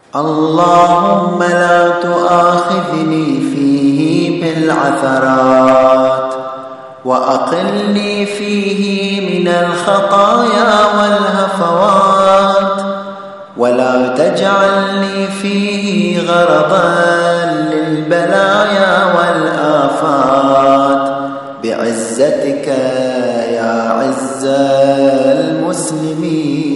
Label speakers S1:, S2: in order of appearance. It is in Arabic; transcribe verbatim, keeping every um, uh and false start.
S1: اللهم لا تؤاخذني فيه بالعثرات، وأقلني فيه من الخطايا والهفوات، ولا تجعلني فيه غرضا للبلايا والآفات، بعزتك يا عز المسلمين.